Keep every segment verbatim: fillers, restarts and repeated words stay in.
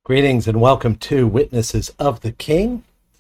Greetings and welcome to Witnesses of the King.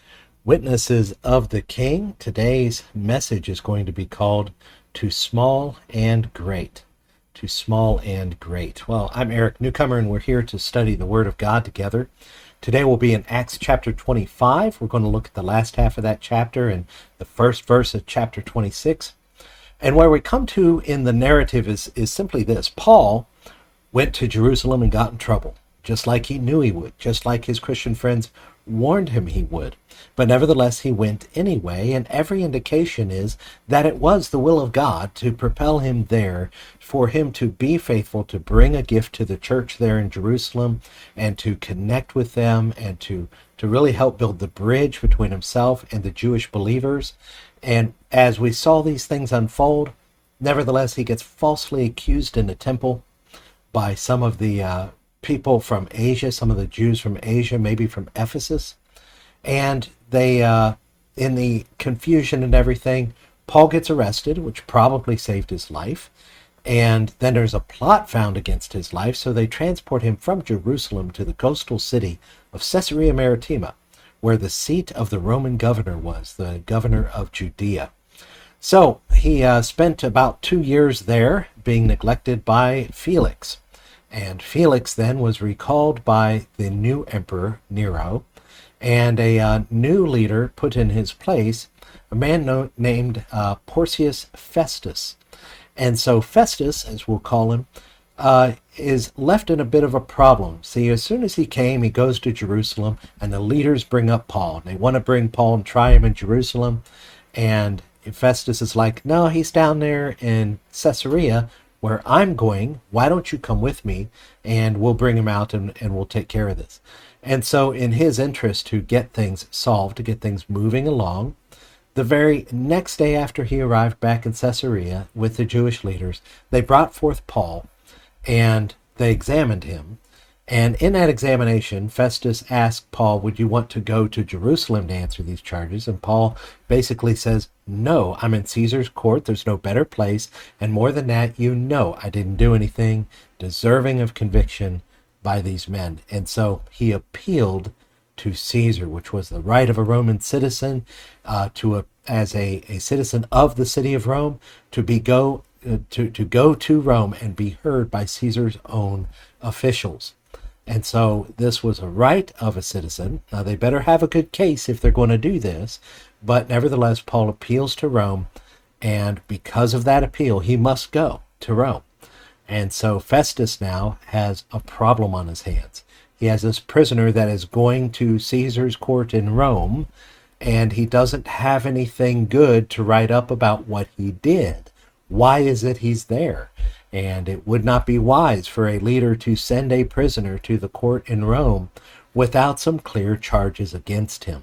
Witnesses of the King. Today's message is going to be called Too Small and Great. Too Small and Great. Well, I'm Eric Newcomer, and we're here to study the Word of God together. Today we'll be in Acts chapter twenty-five. We're going to look at the last half of that chapter and the first verse of chapter twenty-six. And where we come to in the narrative is, is simply this. Paul went to Jerusalem and got in trouble, just like he knew he would, just like his Christian friends warned him he would. But nevertheless, he went anyway, and every indication is that it was the will of God to propel him there, for him to be faithful, to bring a gift to the church there in Jerusalem, and to connect with them, and to, to really help build the bridge between himself and the Jewish believers. And as we saw these things unfold, nevertheless, he gets falsely accused in the temple by some of the uh, people from Asia, some of the Jews from Asia, maybe from Ephesus. And they, uh, in the confusion and everything, Paul gets arrested, which probably saved his life. And then there's a plot found against his life, so they transport him from Jerusalem to the coastal city of Caesarea Maritima, where the seat of the Roman governor was, the governor of Judea. So he uh, spent about two years there, being neglected by Felix. And Felix then was recalled by the new emperor, Nero, and a uh, new leader put in his place, a man no- named uh, Porcius Festus. And so Festus, as we'll call him, uh, is left in a bit of a problem. See, as soon as he came, he goes to Jerusalem, and the leaders bring up Paul. They want to bring Paul and try him in Jerusalem, and Festus is like, no, he's down there in Caesarea, where I'm going. Why don't you come with me, and we'll bring him out, and, and we'll take care of this. And so in his interest to get things solved, to get things moving along, the very next day after he arrived back in Caesarea with the Jewish leaders, they brought forth Paul, and they examined him. And in that examination, Festus asked Paul, would you want to go to Jerusalem to answer these charges? And Paul basically says, no, I'm in Caesar's court. There's no better place. And more than that, you know I didn't do anything deserving of conviction by these men. And so he appealed to Caesar, which was the right of a Roman citizen, uh, to a, as a, a citizen of the city of Rome, to be go uh, to, to go to Rome and be heard by Caesar's own officials. And so this was a right of a citizen. Now, they better have a good case if they're going to do this. But nevertheless, Paul appeals to Rome, and because of that appeal, he must go to Rome. And so Festus now has a problem on his hands. He has this prisoner that is going to Caesar's court in Rome, and he doesn't have anything good to write up about what he did. Why is it he's there? And it would not be wise for a leader to send a prisoner to the court in Rome without some clear charges against him.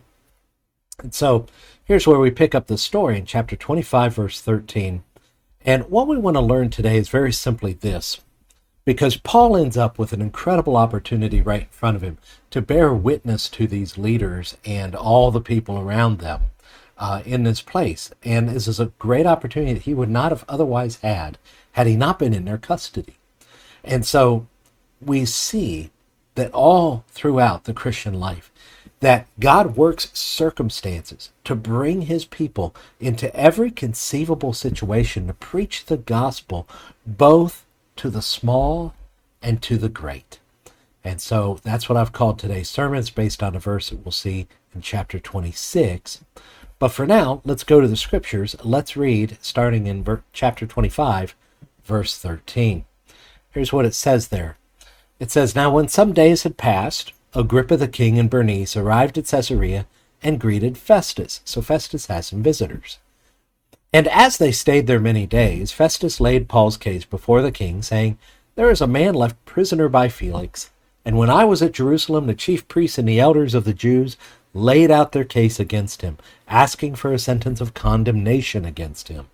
And so here's where we pick up the story in chapter twenty-five, verse thirteen. And what we want to learn today is very simply this, because Paul ends up with an incredible opportunity right in front of him to bear witness to these leaders and all the people around them uh, in this place. And this is a great opportunity that he would not have otherwise had had he not been in their custody. And so we see that all throughout the Christian life, that God works circumstances to bring his people into every conceivable situation to preach the gospel, both to the small and to the great. And so that's what I've called today's sermon. It's based on a verse that we'll see in chapter twenty-six. But for now, let's go to the scriptures. Let's read starting in ver- chapter twenty-five, verse thirteen. Here's what it says there. It says, now when some days had passed, Agrippa the king and Bernice arrived at Caesarea and greeted Festus. So Festus has some visitors. And as they stayed there many days, Festus laid Paul's case before the king, saying, there is a man left prisoner by Felix. And when I was at Jerusalem, the chief priests and the elders of the Jews laid out their case against him, asking for a sentence of condemnation against him.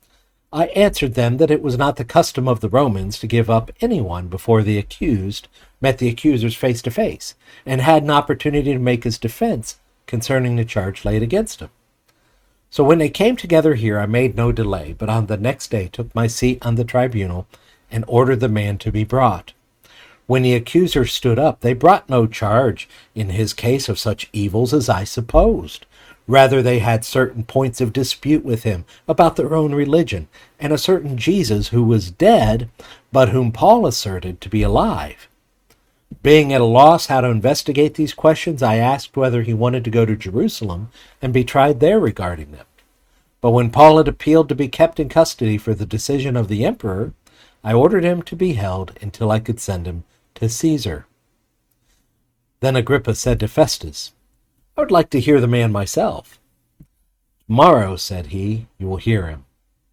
I answered them that it was not the custom of the Romans to give up anyone before the accused met the accusers face to face, and had an opportunity to make his defense concerning the charge laid against him. So when they came together here, I made no delay, but on the next day took my seat on the tribunal and ordered the man to be brought. When the accusers stood up, they brought no charge in his case of such evils as I supposed. Rather, they had certain points of dispute with him about their own religion, and a certain Jesus who was dead, but whom Paul asserted to be alive. Being at a loss how to investigate these questions, I asked whether he wanted to go to Jerusalem and be tried there regarding them. But when Paul had appealed to be kept in custody for the decision of the emperor, I ordered him to be held until I could send him to Caesar. Then Agrippa said to Festus, I would like to hear the man myself. Tomorrow, said he, you will hear him.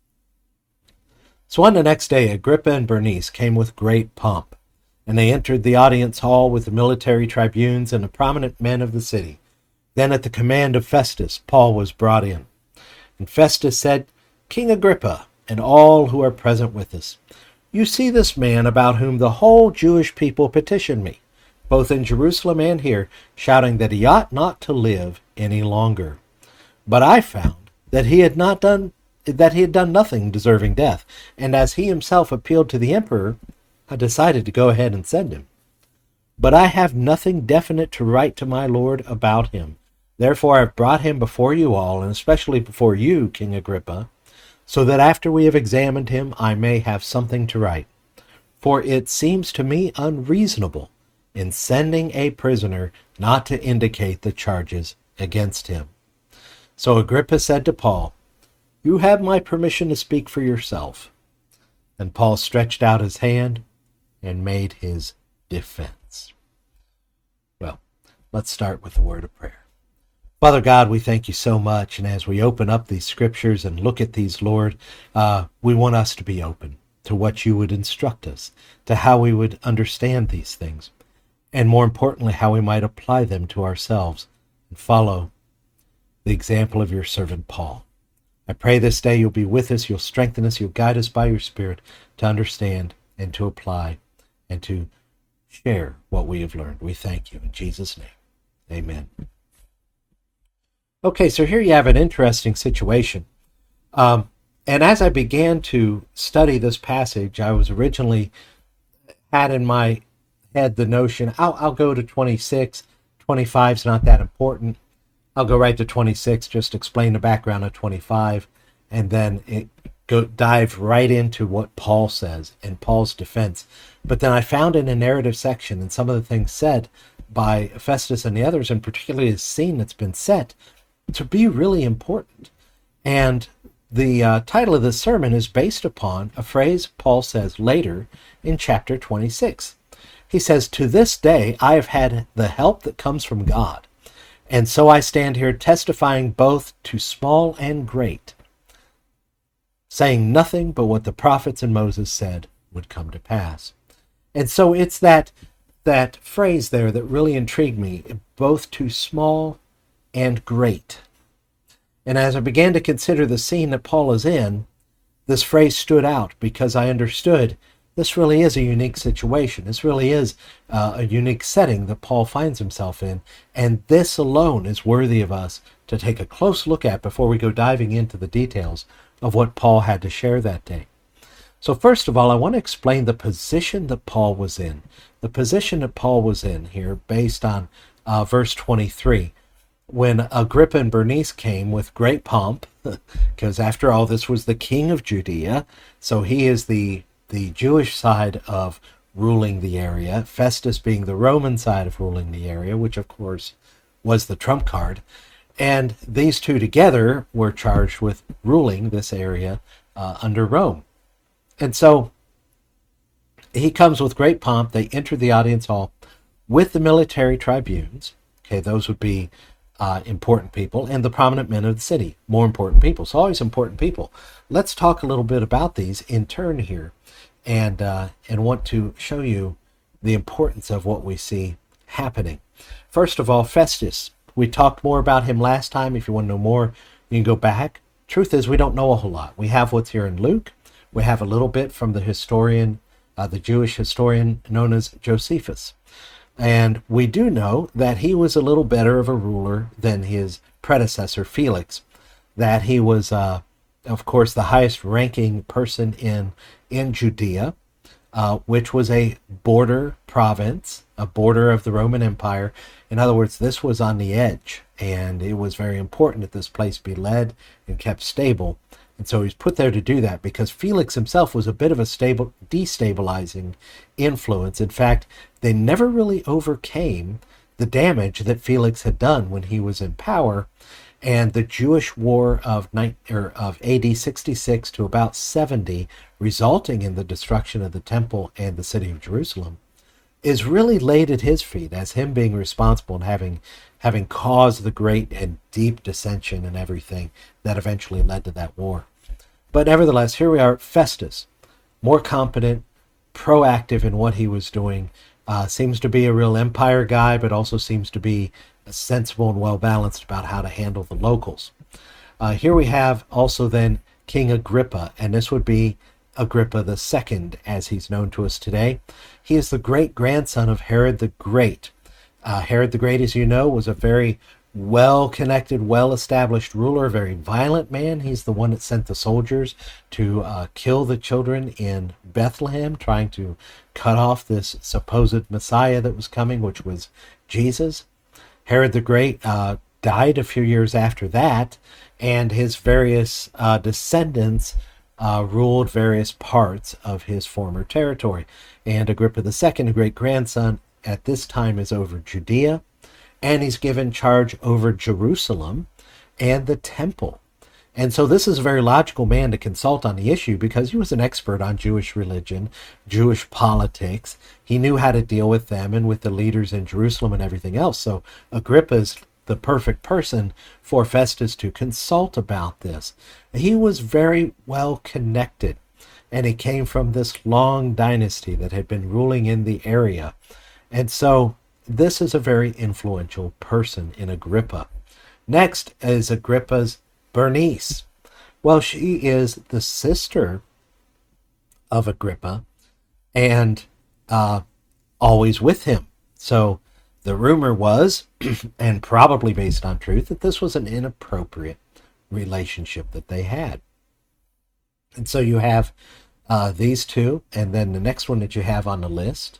So on the next day, Agrippa and Bernice came with great pomp, and they entered the audience hall with the military tribunes and the prominent men of the city. Then at the command of Festus, Paul was brought in. And Festus said, King Agrippa, and all who are present with us, you see this man about whom the whole Jewish people petitioned me, both in Jerusalem and here, shouting that he ought not to live any longer. But I found that he had not done that he had done nothing deserving death, and as he himself appealed to the emperor, I decided to go ahead and send him. But I have nothing definite to write to my lord about him. Therefore I have brought him before you all, and especially before you, King Agrippa, so that after we have examined him I may have something to write. For it seems to me unreasonable in sending a prisoner not to indicate the charges against him. So Agrippa said to Paul, You have my permission to speak for yourself. And Paul stretched out his hand and made his defense. Well, let's start with a word of prayer. Father God, we thank you so much, and as we open up these scriptures and look at these, Lord, uh, we want us to be open to what you would instruct us, to how we would understand these things, and more importantly, how we might apply them to ourselves and follow the example of your servant Paul. I pray this day you'll be with us, you'll strengthen us, you'll guide us by your Spirit to understand and to apply and to share what we have learned. We thank you in Jesus' name. Amen. Okay, so here you have an interesting situation. Um, and as I began to study this passage, I was originally had in my head the notion, I'll, I'll go to twenty-six. twenty-five is not that important. I'll go right to twenty-six, just explain the background of twenty-five, and then it go dive right into what Paul says and Paul's defense. But then I found in a narrative section and some of the things said by Festus and the others, and particularly the scene that's been set, to be really important. And the uh, title of this sermon is based upon a phrase Paul says later in chapter twenty-six. He says, To this day I have had the help that comes from God, and so I stand here testifying both to small and great, saying nothing but what the prophets and Moses said would come to pass. And so it's that that phrase there that really intrigued me, both to small and great. And as I began to consider the scene that Paul is in, this phrase stood out because I understood this really is a unique situation. This really is uh, a unique setting that Paul finds himself in. And this alone is worthy of us to take a close look at before we go diving into the details of what Paul had to share that day. So first of all, I want to explain the position that Paul was in. The position that Paul was in here based on uh, verse twenty-three. When Agrippa and Bernice came with great pomp, because after all, this was the king of Judea, so he is the, the Jewish side of ruling the area, Festus being the Roman side of ruling the area, which of course was the trump card. And these two together were charged with ruling this area uh, under Rome. And so he comes with great pomp. They enter the audience hall with the military tribunes. Okay, those would be Uh, important people, and the prominent men of the city, more important people. So always important people. Let's talk a little bit about these in turn here, and uh, and want to show you the importance of what we see happening. First of all, Festus. We talked more about him last time. If you want to know more, you can go back. Truth is, we don't know a whole lot. We have what's here in Luke. We have a little bit from the historian, uh, the Jewish historian known as Josephus. And we do know that he was a little better of a ruler than his predecessor, Felix, that he was, uh, of course, the highest ranking person in, in Judea, uh, which was a border province, a border of the Roman Empire. In other words, this was on the edge, and it was very important that this place be led and kept stable. And so he's put there to do that because Felix himself was a bit of a stable, destabilizing influence. In fact, they never really overcame the damage that Felix had done when he was in power. And the Jewish War of, or of A D sixty-six to about seventy, resulting in the destruction of the temple and the city of Jerusalem, is really laid at his feet as him being responsible and having having caused the great and deep dissension and everything that eventually led to that war. But nevertheless, here we are, Festus, more competent, proactive in what he was doing, uh, seems to be a real empire guy, but also seems to be sensible and well-balanced about how to handle the locals. Uh, here we have also then King Agrippa, and this would be Agrippa the Second, as he's known to us today. He is the great-grandson of Herod the Great. Uh, Herod the Great, as you know, was a very well-connected, well-established ruler, a very violent man. He's the one that sent the soldiers to uh, kill the children in Bethlehem, trying to cut off this supposed Messiah that was coming, which was Jesus. Herod the Great uh, died a few years after that, and his various uh, descendants uh, ruled various parts of his former territory. And Agrippa the Second, a great-grandson, at this time is over Judea, and he's given charge over Jerusalem and the temple. And so this is a very logical man to consult on the issue because he was an expert on Jewish religion, Jewish politics. He knew how to deal with them and with the leaders in Jerusalem and everything else. So Agrippa's the perfect person for Festus to consult about this. He was very well connected, and he came from this long dynasty that had been ruling in the area. And so this is a very influential person in Agrippa. Next is Agrippa's Bernice. Well, she is the sister of Agrippa and uh, always with him. So the rumor was, and probably based on truth, that this was an inappropriate relationship that they had. And so you have uh, these two, and then the next one that you have on the list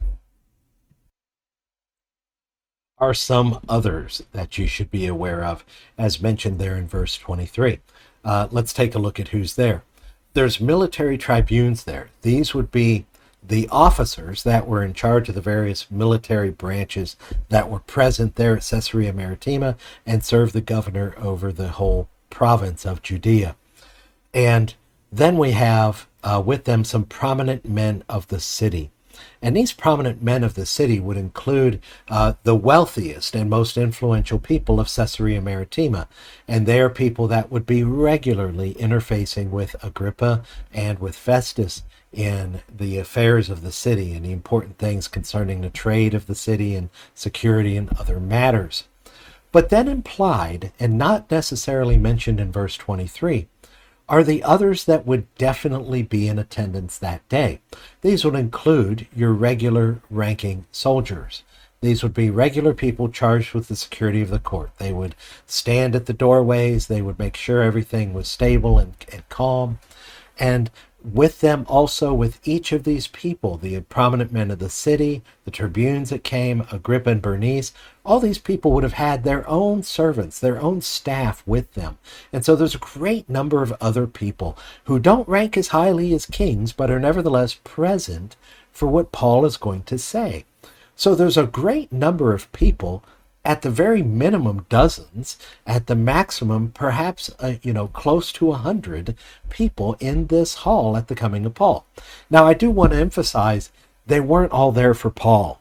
are some others that you should be aware of, as mentioned there in verse twenty-three. Uh, let's take a look at who's there. There's military tribunes there. These would be the officers that were in charge of the various military branches that were present there at Caesarea Maritima and served the governor over the whole province of Judea. And then we have uh, with them some prominent men of the city. And these prominent men of the city would include uh, the wealthiest and most influential people of Caesarea Maritima. And they are people that would be regularly interfacing with Agrippa and with Festus in the affairs of the city and the important things concerning the trade of the city and security and other matters. But then implied, and not necessarily mentioned in verse twenty-three, are the others that would definitely be in attendance that day. These would include your regular ranking soldiers. These would be regular people charged with the security of the court. They would stand at the doorways. They would make sure everything was stable and, and calm. And with them also, with each of these people, the prominent men of the city, the tribunes that came, Agrippa and Bernice, all these people would have had their own servants, their own staff with them. And so there's a great number of other people who don't rank as highly as kings, but are nevertheless present for what Paul is going to say. So there's a great number of people, at the very minimum dozens, at the maximum perhaps uh, you know close to a hundred people in this hall at the coming of Paul. Now I do want to emphasize they weren't all there for Paul.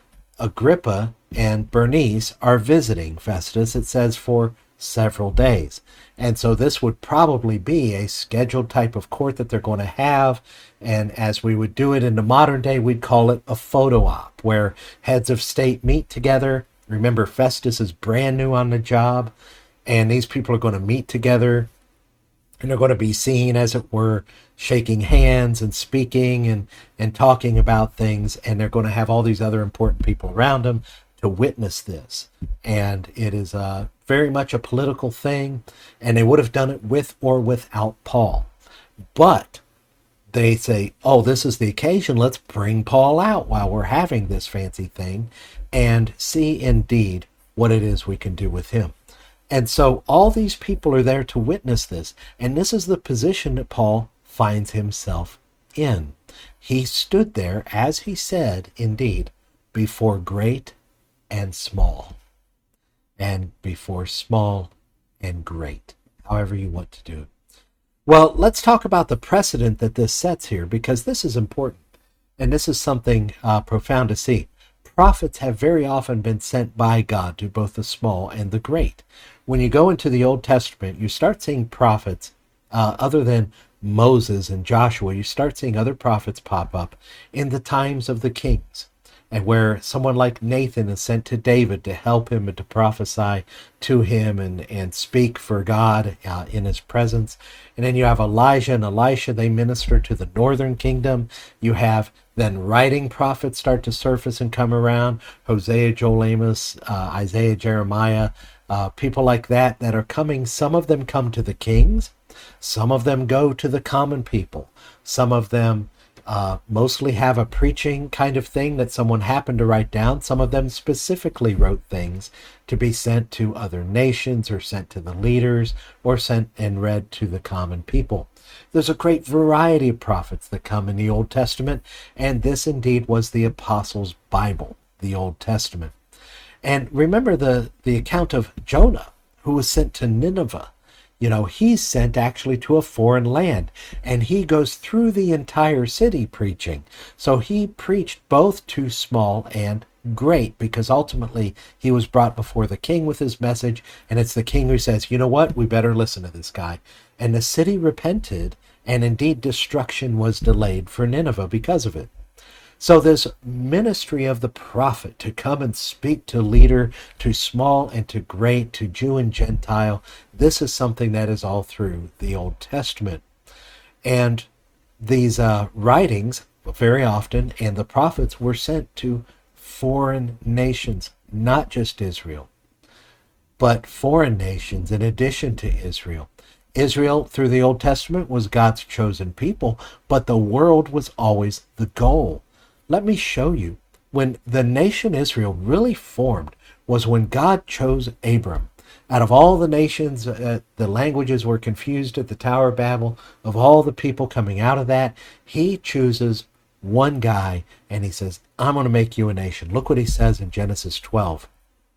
Agrippa and Bernice are visiting Festus, it says, for several days. And so this would probably be a scheduled type of court that they're going to have. And as we would do it in the modern day, we'd call it a photo op, where heads of state meet together. Remember, Festus is brand new on the job, and these people are going to meet together, and they're going to be seen, as it were, shaking hands and speaking and, and talking about things, and they're going to have all these other important people around them to witness this. And it is uh, very much a political thing, and they would have done it with or without Paul. But they say, oh, this is the occasion. Let's bring Paul out while we're having this fancy thing and see indeed what it is we can do with him. And so all these people are there to witness this. And this is the position that Paul finds himself in. He stood there, as he said, indeed, before great and small, and before small and great, however you want to do it. Well, let's talk about the precedent that this sets here, because this is important, and this is something uh, profound to see. Prophets have very often been sent by God to both the small and the great. When you go into the Old Testament, you start seeing prophets, uh, other than Moses and Joshua, you start seeing other prophets pop up in the times of the kings, and where someone like Nathan is sent to David to help him and to prophesy to him and, and speak for God uh, in his presence. And then you have Elijah and Elisha, they minister to the northern kingdom. You have then writing prophets start to surface and come around, Hosea, Joel, Amos, uh, Isaiah, Jeremiah, uh, people like that that are coming. Some of them come to the kings. Some of them go to the common people. Some of them Uh, mostly have a preaching kind of thing that someone happened to write down. Some of them specifically wrote things to be sent to other nations or sent to the leaders or sent and read to the common people. There's a great variety of prophets that come in the Old Testament, and this indeed was the Apostles' Bible, the Old Testament. And remember the, the account of Jonah, who was sent to Nineveh. You know, he's sent actually to a foreign land, and he goes through the entire city preaching. So he preached both to small and great, because ultimately he was brought before the king with his message, and it's the king who says, you know what, we better listen to this guy. And the city repented, and indeed destruction was delayed for Nineveh because of it. So this ministry of the prophet to come and speak to leader, to small and to great, to Jew and Gentile, this is something that is all through the Old Testament. And these uh, writings, very often, and the prophets were sent to foreign nations, not just Israel, but foreign nations in addition to Israel. Israel, through the Old Testament, was God's chosen people, but the world was always the goal. Let me show you. When the nation Israel really formed was when God chose Abram. Out of all the nations, uh, the languages were confused at the Tower of Babel. Of all the people coming out of that, he chooses one guy, and he says, I'm going to make you a nation. Look what he says in Genesis twelve.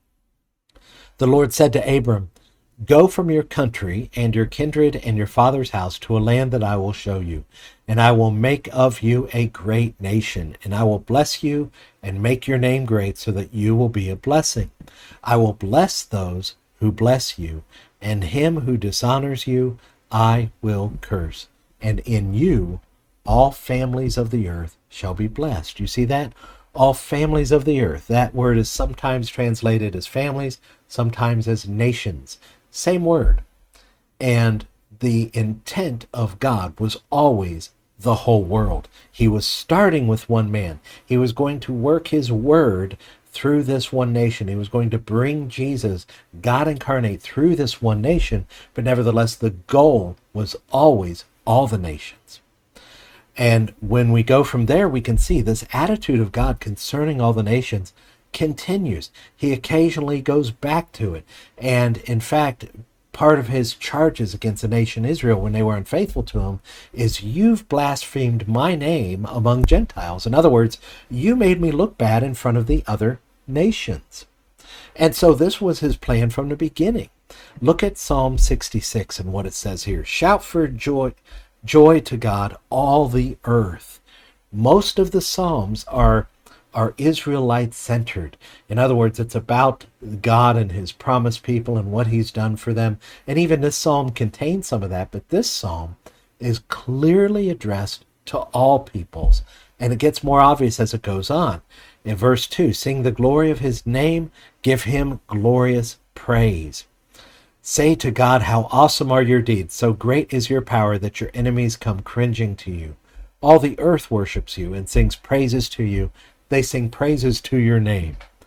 The Lord said to Abram, go from your country and your kindred and your father's house to a land that I will show you, and I will make of you a great nation, and I will bless you and make your name great so that you will be a blessing. I will bless those who bless you, and him who dishonors you I will curse. And in you all families of the earth shall be blessed. You see that? All families of the earth. That word is sometimes translated as families, sometimes as nations. Same word. And the intent of God was always the whole world. He was starting with one man. He was going to work his word through this one nation. He was going to bring Jesus, God incarnate, through this one nation, but nevertheless the goal was always all the nations. And when we go from there, we can see this attitude of God concerning all the nations continues. He occasionally goes back to it. And in fact, part of his charges against the nation Israel when they were unfaithful to him is, you've blasphemed my name among Gentiles. In other words, you made me look bad in front of the other nations. And so this was his plan from the beginning. Look at Psalm sixty-six and what it says here. Shout for joy, joy to God, all the earth. Most of the Psalms are are Israelite centered. In other words, it's about God and his promised people and what he's done for them. And even this psalm contains some of that, but this psalm is clearly addressed to all peoples. And it gets more obvious as it goes on. In verse two, sing the glory of his name, give him glorious praise. Say to God, how awesome are your deeds. So great is your power that your enemies come cringing to you. All the earth worships you and sings praises to you. They sing praises to your name.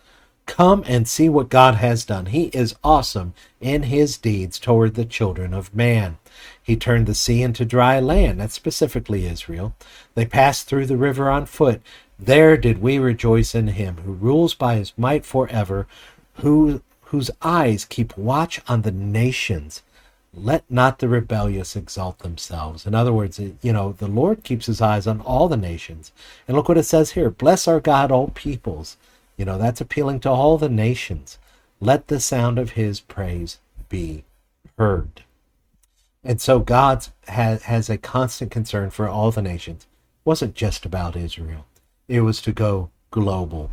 Come and see what God has done. He is awesome in his deeds toward the children of man. He turned the sea into dry land. That's specifically Israel. They passed through the river on foot. There did we rejoice in him who rules by his might forever, who, whose eyes keep watch on the nations. Let not the rebellious exalt themselves. In other words, you know, the Lord keeps his eyes on all the nations. And look what it says here. Bless our God, all peoples. You know, that's appealing to all the nations. Let the sound of his praise be heard. And so God has, has a constant concern for all the nations. It wasn't just about Israel. It was to go global.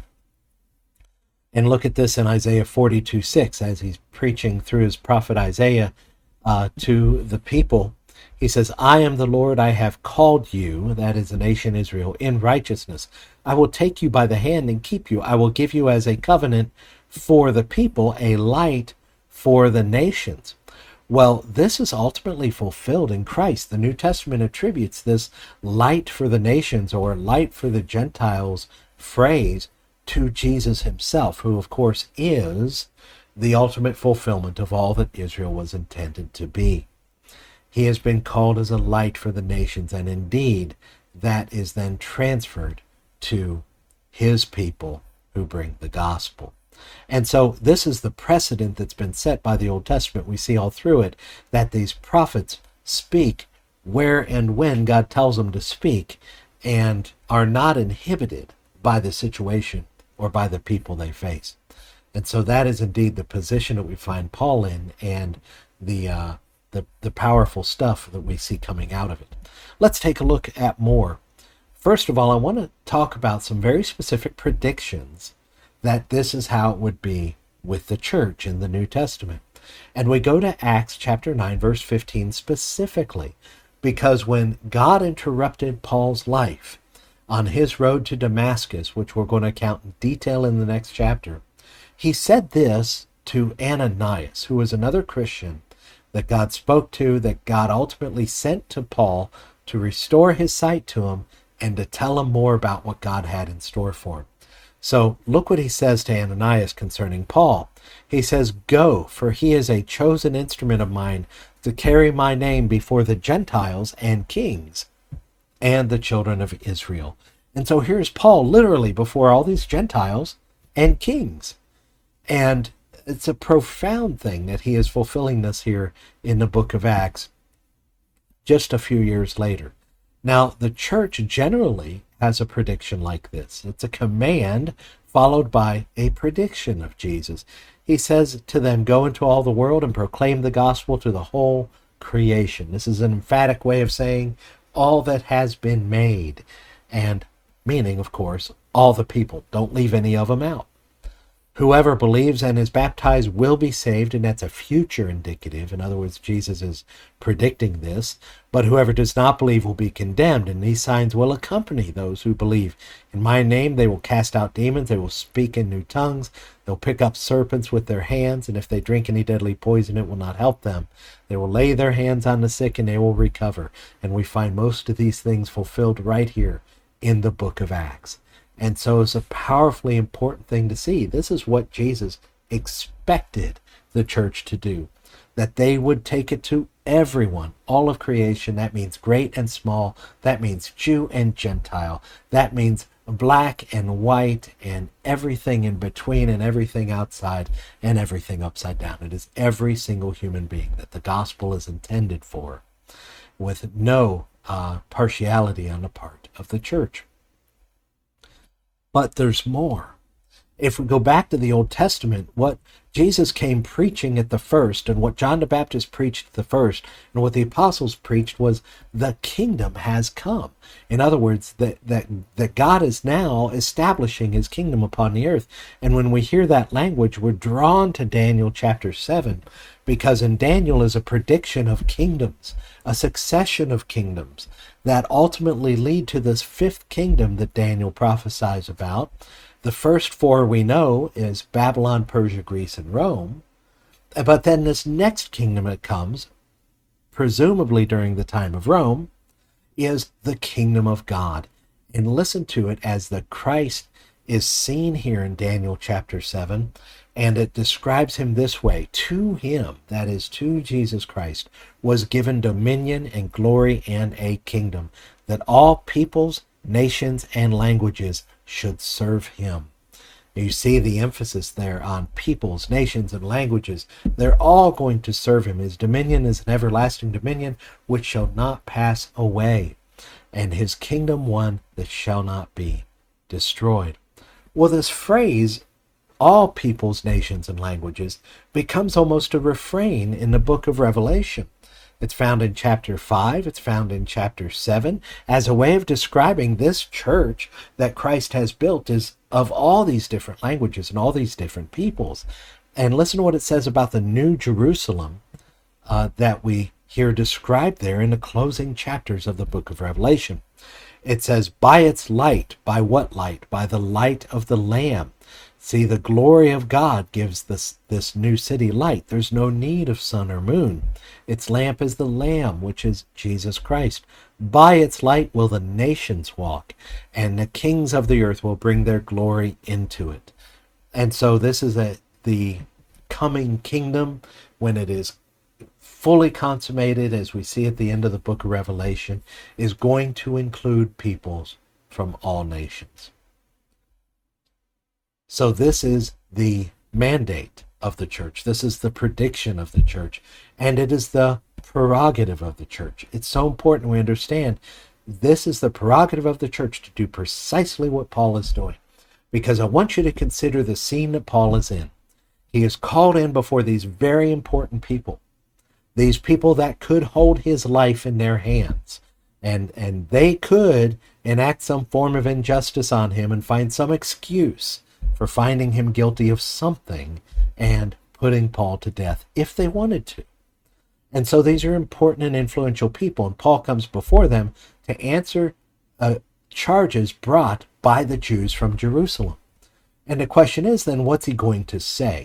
And look at this in Isaiah forty-two six, as he's preaching through his prophet Isaiah uh, to the people. He says, I am the Lord, I have called you, that is the nation Israel, in righteousness. I will take you by the hand and keep you. I will give you as a covenant for the people, a light for the nations. Well, this is ultimately fulfilled in Christ. The New Testament attributes this light for the nations or light for the Gentiles phrase to Jesus himself, who of course is the ultimate fulfillment of all that Israel was intended to be. He has been called as a light for the nations, and indeed that is then transferred to his people who bring the gospel. And so this is the precedent that's been set by the Old Testament. We see all through it that these prophets speak where and when God tells them to speak and are not inhibited by the situation or by the people they face. And so that is indeed the position that we find Paul in, and the uh, the, the powerful stuff that we see coming out of it. Let's take a look at more. First of all, I want to talk about some very specific predictions that this is how it would be with the church in the New Testament. And we go to Acts chapter nine, verse fifteen specifically, because when God interrupted Paul's life on his road to Damascus, which we're going to account in detail in the next chapter, he said this to Ananias, who was another Christian that God spoke to, that God ultimately sent to Paul to restore his sight to him and to tell him more about what God had in store for him. So look what he says to Ananias concerning Paul. He says, go, for he is a chosen instrument of mine to carry my name before the Gentiles and kings and the children of Israel. And so here's Paul literally before all these Gentiles and kings. And it's a profound thing that he is fulfilling this here in the book of Acts just a few years later. Now, the church generally has a prediction like this. It's a command followed by a prediction of Jesus. He says to them, go into all the world and proclaim the gospel to the whole creation. This is an emphatic way of saying all that has been made, and meaning, of course, all the people. Don't leave any of them out. Whoever believes and is baptized will be saved, and that's a future indicative. In other words, Jesus is predicting this. But whoever does not believe will be condemned, and these signs will accompany those who believe. In my name they will cast out demons, they will speak in new tongues, they'll pick up serpents with their hands, and if they drink any deadly poison it will not help them. They will lay their hands on the sick and they will recover. And we find most of these things fulfilled right here in the book of Acts. And so it's a powerfully important thing to see. This is what Jesus expected the church to do, that they would take it to everyone, all of creation. That means great and small. That means Jew and Gentile. That means black and white and everything in between and everything outside and everything upside down. It is every single human being that the gospel is intended for, with no uh, partiality on the part of the church. But there's more. If we go back to the Old Testament, what Jesus came preaching at the first, and what John the Baptist preached at the first, and what the apostles preached was the kingdom has come. In other words, that, that, that God is now establishing his kingdom upon the earth. And when we hear that language, we're drawn to Daniel chapter seven, because in Daniel is a prediction of kingdoms, a succession of kingdoms that ultimately lead to this fifth kingdom that Daniel prophesies about. The first four we know is Babylon, Persia, Greece, and Rome. But then this next kingdom that comes, presumably during the time of Rome, is the kingdom of God. And listen to it as the Christ is seen here in Daniel chapter seven, and it describes him this way: to him, that is to Jesus Christ, was given dominion and glory and a kingdom, that all peoples, nations, and languages should serve him. You see the emphasis there on peoples, nations, and languages. They're all going to serve him. His dominion is an everlasting dominion which shall not pass away, and his kingdom one that shall not be destroyed. Well, this phrase, all peoples, nations, and languages, becomes almost a refrain in the book of Revelation. It's found in chapter five, it's found in chapter seven, as a way of describing this church that Christ has built is of all these different languages and all these different peoples. And listen to what it says about the New Jerusalem uh, that we hear described there in the closing chapters of the book of Revelation. It says, by its light. By what light? By the light of the Lamb. See, the glory of God gives this, this new city light. There's no need of sun or moon. Its lamp is the Lamb, which is Jesus Christ. By its light will the nations walk, and the kings of the earth will bring their glory into it. And so this is a, the coming kingdom when it is fully consummated, as we see at the end of the book of Revelation, is going to include peoples from all nations. So this is the mandate of the church. This is the prediction of the church. And it is the prerogative of the church. It's so important we understand this is the prerogative of the church to do precisely what Paul is doing. Because I want you to consider the scene that Paul is in. He is called in before these very important people. These people that could hold his life in their hands. And, and they could enact some form of injustice on him and find some excuse for finding him guilty of something and putting Paul to death if they wanted to. And so these are important and influential people, and Paul comes before them to answer uh, charges brought by the Jews from Jerusalem. And the question is then, what's he going to say?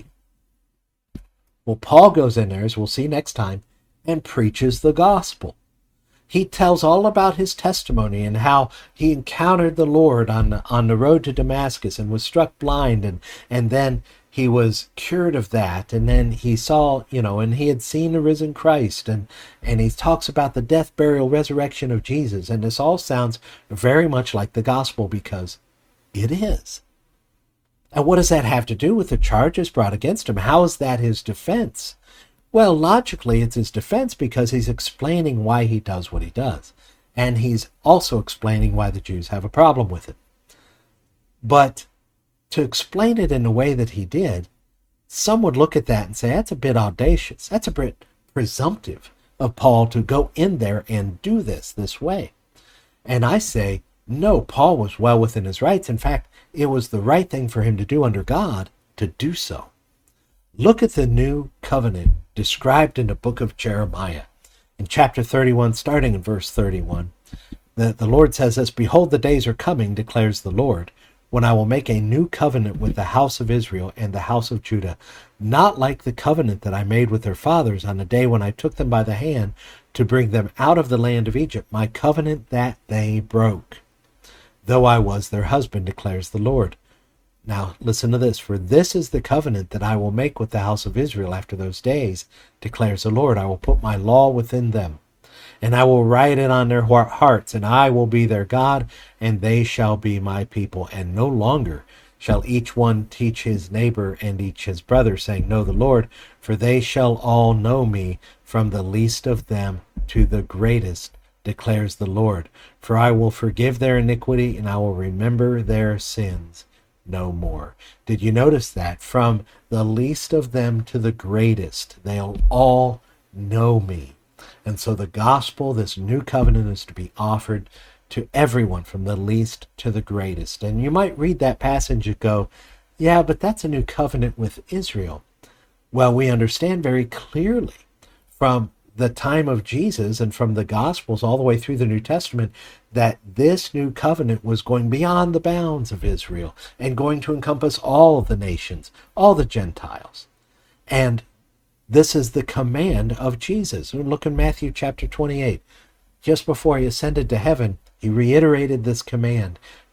Well, Paul goes in there, as we'll see next time, and preaches the gospel. He tells all about his testimony and how he encountered the Lord on the, on the road to Damascus and was struck blind, and, and then he was cured of that, and then he saw, you know, and he had seen the risen Christ, and, and he talks about the death, burial, resurrection of Jesus, and this all sounds very much like the gospel because it is. And what does that have to do with the charges brought against him? How is that his defense? Well, logically, it's his defense because he's explaining why he does what he does. And he's also explaining why the Jews have a problem with it. But to explain it in the way that he did, some would look at that and say, that's a bit audacious. That's a bit presumptive of Paul to go in there and do this this way. And I say, no, Paul was well within his rights. In fact, it was the right thing for him to do under God to do so. Look at the new covenant described in the book of Jeremiah. In chapter thirty-one, starting in verse thirty-one, the, the Lord says this, behold, the days are coming, declares the Lord, when I will make a new covenant with the house of Israel and the house of Judah, not like the covenant that I made with their fathers on the day when I took them by the hand to bring them out of the land of Egypt, my covenant that they broke, though I was their husband, declares the Lord. Now, listen to this. For this is the covenant that I will make with the house of Israel after those days, declares the Lord. I will put my law within them, and I will write it on their hearts, and I will be their God, and they shall be my people. And no longer shall each one teach his neighbor and each his brother, saying, know the Lord, for they shall all know me, from the least of them to the greatest, declares the Lord. For I will forgive their iniquity, and I will remember their sins no more. Did you notice that? From the least of them to the greatest, they'll all know me. And so the gospel, this new covenant, is to be offered to everyone from the least to the greatest. And you might read that passage and go, yeah, but that's a new covenant with Israel. Well, we understand very clearly from the time of Jesus and from the Gospels all the way through the New Testament that this new covenant was going beyond the bounds of Israel and going to encompass all the nations, all the Gentiles. And this is the command of Jesus. Look in Matthew chapter twenty-eight. Just before he ascended to heaven, he reiterated this command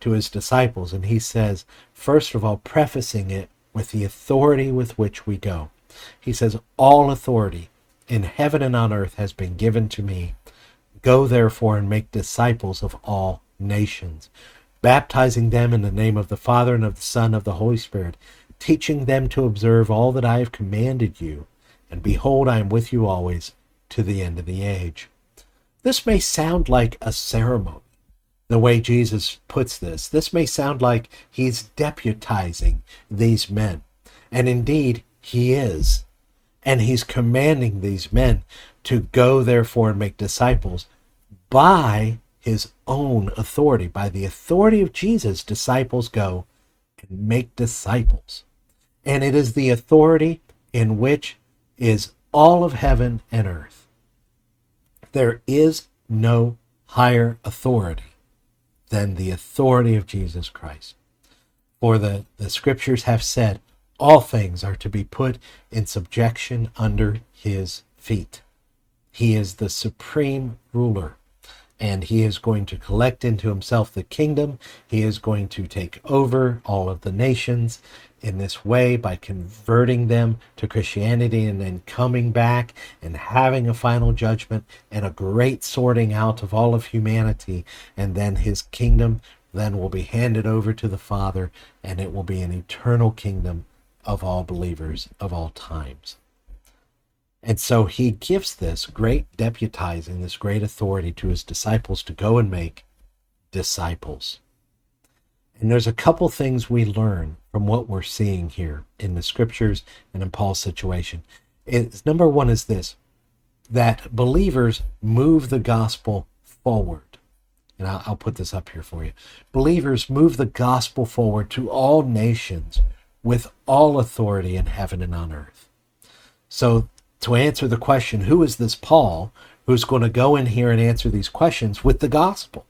to his disciples. And he says, first of all, prefacing it with the authority with which we go. He says, all authority in heaven and on earth has been given to me. Go therefore and make disciples of all nations, baptizing them in the name of the Father and of the Son and of the Holy Spirit, teaching them to observe all that I have commanded you. And behold, I am with you always to the end of the age. This may sound like a ceremony, the way Jesus puts this. This may sound like he's deputizing these men. And indeed, he is. And he's commanding these men to go, therefore, and make disciples by his own authority. By the authority of Jesus, disciples go and make disciples. And it is the authority in which is all of heaven and earth. There is no higher authority than the authority of Jesus Christ. For the, the scriptures have said, all things are to be put in subjection under his feet. He is the supreme ruler, and he is going to collect into himself the kingdom. He is going to take over all of the nations in this way by converting them to Christianity and then coming back and having a final judgment and a great sorting out of all of humanity. And then his kingdom then will be handed over to the Father, and it will be an eternal kingdom of all believers of all times. And so he gives this great deputizing, this great authority to his disciples to go and make disciples. And there's a couple things we learn from what we're seeing here in the scriptures and in Paul's situation. It's, number one is this, that believers move the gospel forward. And I'll, I'll put this up here for you. Believers move the gospel forward to all nations with all authority in heaven and on earth. So to answer the question, who is this Paul who's going to go in here and answer these questions with the gospel?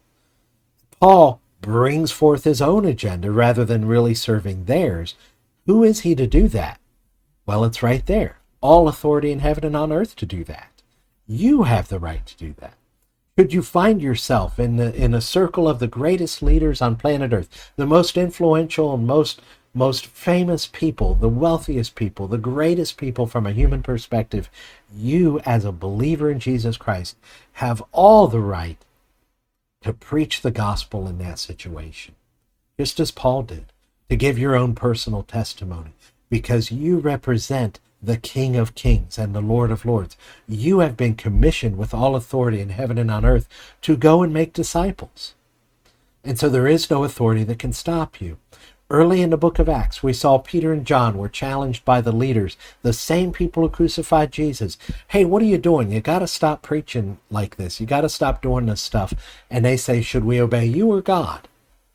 Paul brings forth his own agenda rather than really serving theirs. Who is he to do that? Well, it's right there. All authority in heaven and on earth to do that. You have the right to do that. Could you find yourself in the, in a circle of the greatest leaders on planet Earth, the most influential and most most famous people, the wealthiest people, the greatest people from a human perspective, you as a believer in Jesus Christ have all the right to preach the gospel in that situation, just as Paul did, to give your own personal testimony, because you represent the King of Kings and the Lord of Lords. You have been commissioned with all authority in heaven and on earth to go and make disciples. And so there is no authority that can stop you. Early in the book of Acts, we saw Peter and John were challenged by the leaders, the same people who crucified Jesus. Hey, what are you doing? You got to stop preaching like this. You got to stop doing this stuff. And they say, should we obey you or God?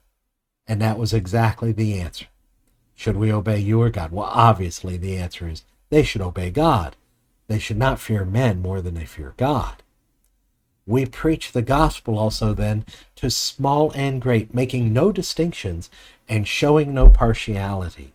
And that was exactly the answer. Should we obey you or God? Well, obviously the answer is they should obey God. They should not fear men more than they fear God. We preach the gospel also then to small and great, making no distinctions and showing no partiality.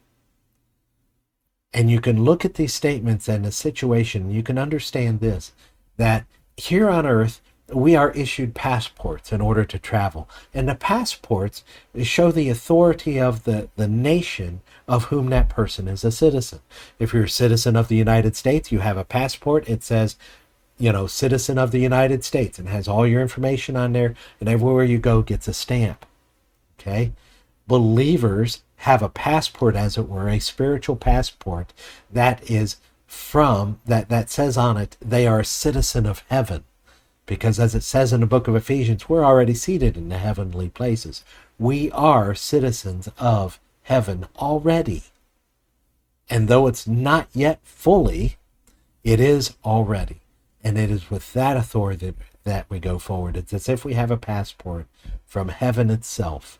And you can look at these statements and the situation, you can understand this, that here on earth, we are issued passports in order to travel. And the passports show the authority of the, the nation of whom that person is a citizen. If you're a citizen of the United States, you have a passport. It says, you know, citizen of the United States, and has all your information on there, and everywhere you go gets a stamp. Okay? Believers have a passport, as it were, a spiritual passport that is from, that, that says on it, they are a citizen of heaven. Because as it says in the book of Ephesians, we're already seated in the heavenly places. We are citizens of heaven already. And though it's not yet fully, it is already. And it is with that authority that, that we go forward. It's as if we have a passport from heaven itself.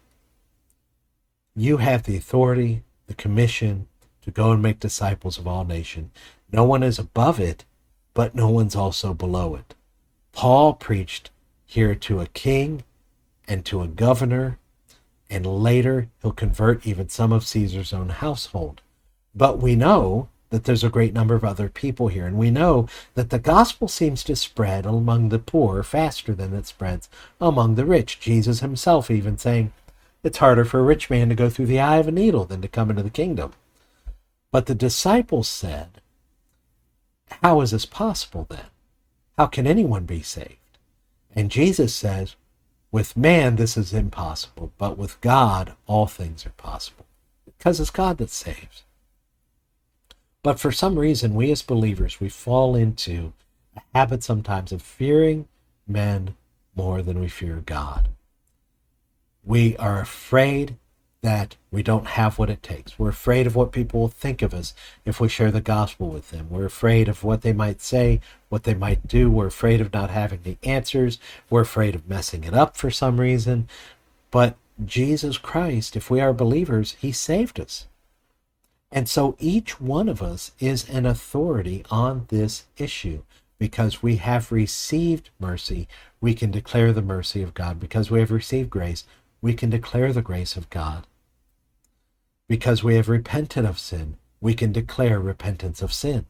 You have the authority, the commission to go and make disciples of all nations. No one is above it, but no one's also below it. Paul preached here to a king and to a governor, and later he'll convert even some of Caesar's own household. But we know that there's a great number of other people here, and we know that the gospel seems to spread among the poor faster than it spreads among the rich. Jesus himself even saying, It's harder for a rich man to go through the eye of a needle than to come into the kingdom. But the disciples said, how is this possible then? How can anyone be saved? And Jesus says, with man this is impossible, but with God all things are possible. Because it's God that saves. But for some reason, we as believers, we fall into a habit sometimes of fearing men more than we fear God. We are afraid that we don't have what it takes. We're afraid of what people will think of us if we share the gospel with them. We're afraid of what they might say, what they might do. We're afraid of not having the answers. We're afraid of messing it up for some reason. But Jesus Christ, if we are believers, he saved us. And so each one of us is an authority on this issue. Because we have received mercy, we can declare the mercy of God. Because we have received grace, we can declare the grace of God. Because we have repented of sin, we can declare repentance of sin.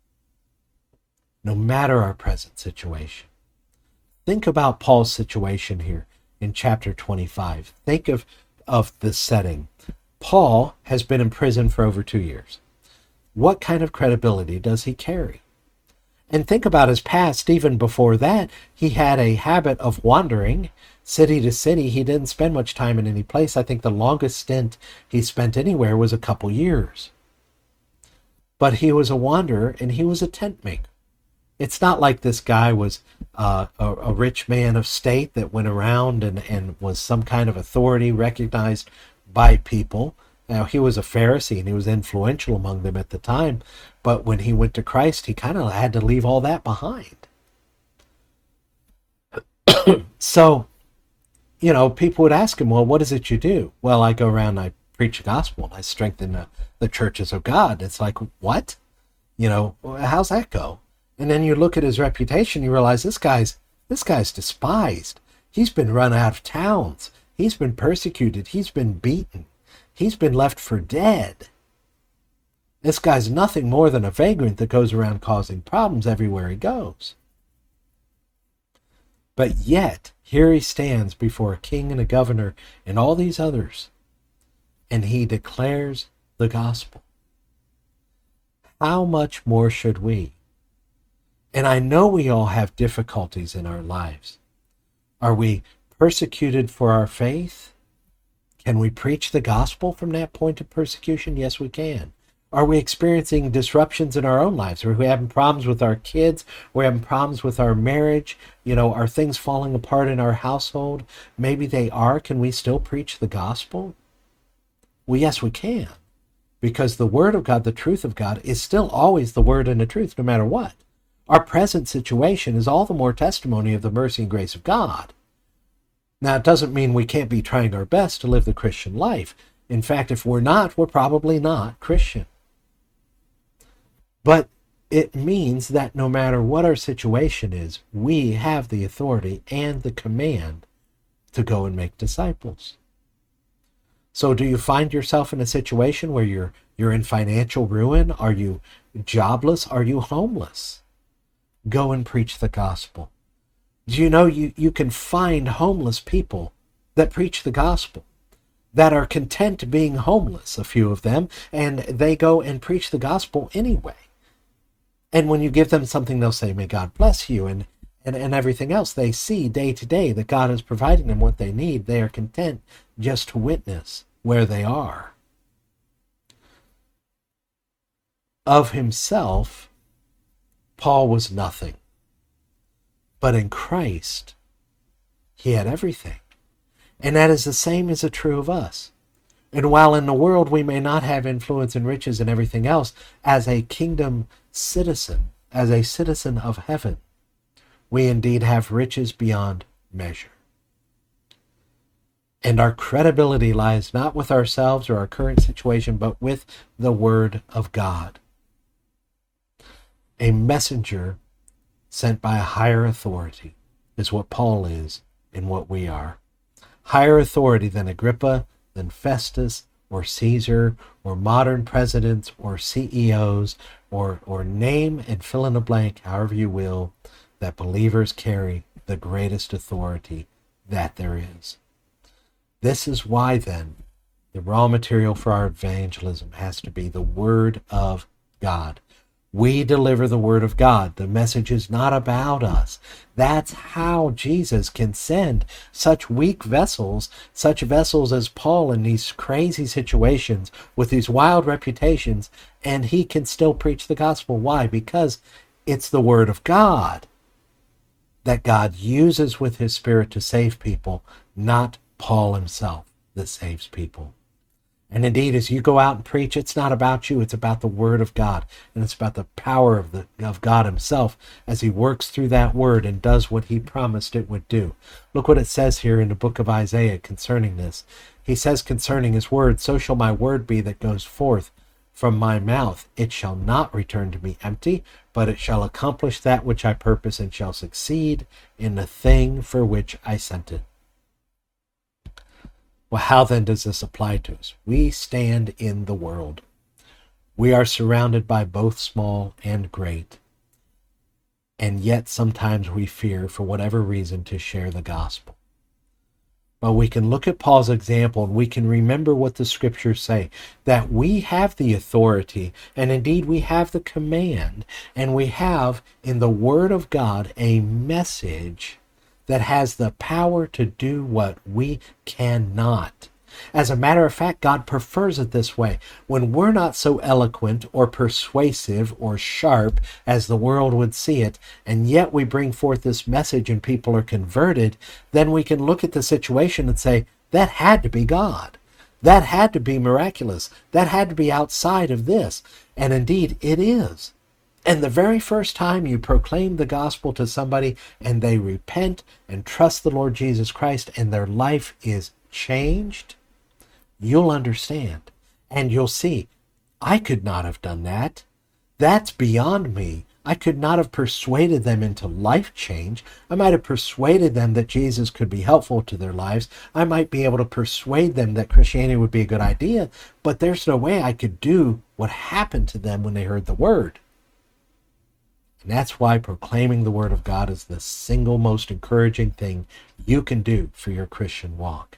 No matter our present situation. Think about Paul's situation here in chapter twenty-five. Think of, of the setting. Paul has been in prison for over two years. What kind of credibility does he carry? And think about his past. Even before that, he had a habit of wandering city to city. He didn't spend much time in any place. I think the longest stint he spent anywhere was a couple years. But he was a wanderer and he was a tent maker. It's not like this guy was uh, a, a rich man of state that went around and, and was some kind of authority recognized by people. Now, he was a Pharisee and he was influential among them at the time. But when he went to Christ, he kind of had to leave all that behind. So, you know, people would ask him, well, what is it you do? Well, I go around and I preach the gospel and I strengthen the, the churches of God. It's like, what? You know, how's that go? And then you look at his reputation, you realize this guy's this guy's despised. He's been run out of towns. He's been persecuted. He's been beaten. He's been left for dead. This guy's nothing more than a vagrant that goes around causing problems everywhere he goes. But yet, here he stands before a king and a governor and all these others, and he declares the gospel. How much more should we? And I know we all have difficulties in our lives. Are we persecuted for our faith? Can we preach the gospel from that point of persecution? Yes, we can. Are we experiencing disruptions in our own lives? Are we having problems with our kids? We're having problems with our marriage? You know, are things falling apart in our household? Maybe they are. Can we still preach the gospel? Well, yes, we can. Because the word of God, the truth of God, is still always the word and the truth, no matter what. Our present situation is all the more testimony of the mercy and grace of God. Now, it doesn't mean we can't be trying our best to live the Christian life. In fact, if we're not, we're probably not Christian. But it means that no matter what our situation is, we have the authority and the command to go and make disciples. So do you find yourself in a situation where you're you're in financial ruin? Are you jobless? Are you homeless? Go and preach the gospel. Do you know you, you can find homeless people that preach the gospel, that are content being homeless, a few of them, and they go and preach the gospel anyway. And when you give them something, they'll say, may God bless you, and, and, and everything else. They see day to day that God is providing them what they need. They are content just to witness where they are. Of himself, Paul was nothing. But in Christ, he had everything. And that is the same as true of us. And while in the world we may not have influence and riches and everything else, as a kingdom citizen, as a citizen of heaven, we indeed have riches beyond measure. And our credibility lies not with ourselves or our current situation, but with the Word of God. A messenger sent by a higher authority is what Paul is and what we are. Higher authority than Agrippa, than Festus, or Caesar, or modern presidents, or C E Os, or, or name and fill in a blank, however you will, that believers carry the greatest authority that there is. This is why then the raw material for our evangelism has to be the Word of God. We deliver the Word of God. The message is not about us. That's how Jesus can send such weak vessels, such vessels as Paul in these crazy situations with these wild reputations, and he can still preach the gospel. Why? Because it's the Word of God that God uses with his Spirit to save people, not Paul himself that saves people. And indeed, as you go out and preach, it's not about you, it's about the Word of God. And it's about the power of the of God himself as he works through that Word and does what he promised it would do. Look what it says here in the book of Isaiah concerning this. He says concerning his word, so shall my word be that goes forth from my mouth. It shall not return to me empty, but it shall accomplish that which I purpose and shall succeed in the thing for which I sent it. Well, how then does this apply to us? We stand in the world. We are surrounded by both small and great. And yet sometimes we fear, for whatever reason, to share the gospel. But we can look at Paul's example and we can remember what the scriptures say, that we have the authority, and indeed we have the command, and we have in the Word of God a message that has the power to do what we cannot. As a matter of fact, God prefers it this way. When we're not so eloquent or persuasive or sharp as the world would see it, and yet we bring forth this message and people are converted, then we can look at the situation and say, that had to be God. That had to be miraculous. That had to be outside of this. And indeed, it is. And the very first time you proclaim the gospel to somebody and they repent and trust the Lord Jesus Christ and their life is changed, you'll understand and you'll see, I could not have done that. That's beyond me. I could not have persuaded them into life change. I might have persuaded them that Jesus could be helpful to their lives. I might be able to persuade them that Christianity would be a good idea, but there's no way I could do what happened to them when they heard the word. And that's why proclaiming the Word of God is the single most encouraging thing you can do for your Christian walk.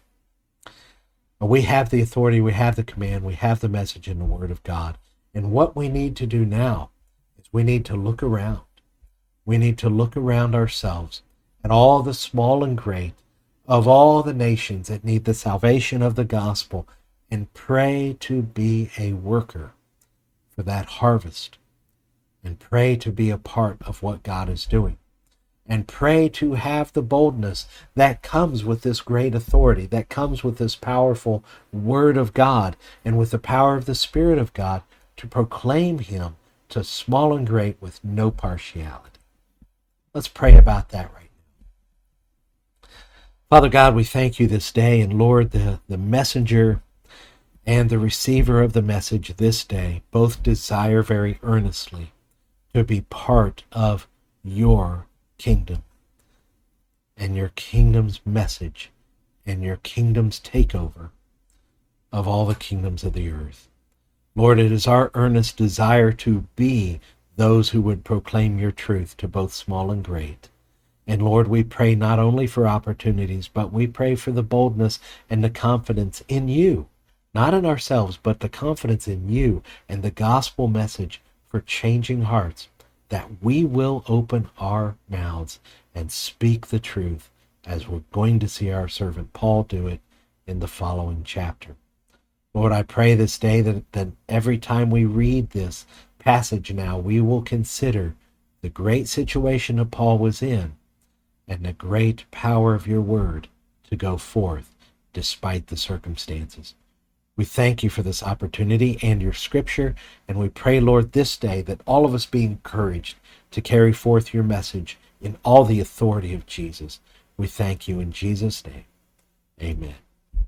But we have the authority, we have the command, we have the message in the Word of God. And what we need to do now is we need to look around. We need to look around ourselves at all the small and great of all the nations that need the salvation of the gospel and pray to be a worker for that harvest. And pray to be a part of what God is doing. And pray to have the boldness that comes with this great authority, that comes with this powerful Word of God, and with the power of the Spirit of God to proclaim Him to small and great with no partiality. Let's pray about that right now. Father God, we thank you this day, and Lord, the, the messenger and the receiver of the message this day both desire very earnestly to be part of your kingdom and your kingdom's message and your kingdom's takeover of all the kingdoms of the earth. Lord, it is our earnest desire to be those who would proclaim your truth to both small and great. And Lord, we pray not only for opportunities, but we pray for the boldness and the confidence in you, not in ourselves, but the confidence in you and the gospel message for changing hearts, that we will open our mouths and speak the truth as we're going to see our servant Paul do it in the following chapter. Lord, I pray this day that, that every time we read this passage now, we will consider the great situation that Paul was in and the great power of your word to go forth despite the circumstances. We thank you for this opportunity and your scripture, and we pray, Lord, this day that all of us be encouraged to carry forth your message in all the authority of Jesus. We thank you in Jesus' name. Amen.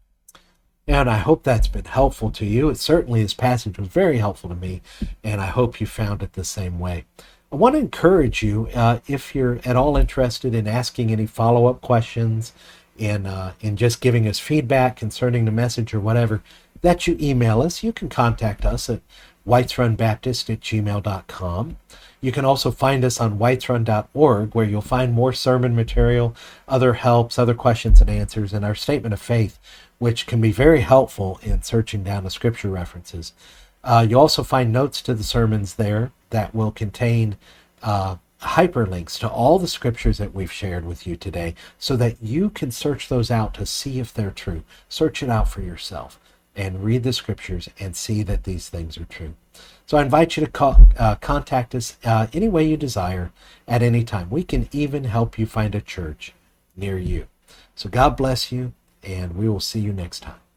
And I hope that's been helpful to you. It certainly, this passage was very helpful to me, and I hope you found it the same way. I want to encourage you, uh, if you're at all interested in asking any follow-up questions, in, uh, in just giving us feedback concerning the message or whatever, that you email us. You can contact us at whites run baptist at gmail dot com. You can also find us on whites run dot org, where you'll find more sermon material, other helps, other questions and answers, and our statement of faith, which can be very helpful in searching down the scripture references. Uh, you also find notes to the sermons there that will contain uh, hyperlinks to all the scriptures that we've shared with you today, so that you can search those out to see if they're true. Search it out for yourself and read the scriptures and see that these things are true. So I invite you to call, uh, contact us uh, any way you desire at any time. We can even help you find a church near you. So God bless you, and we will see you next time.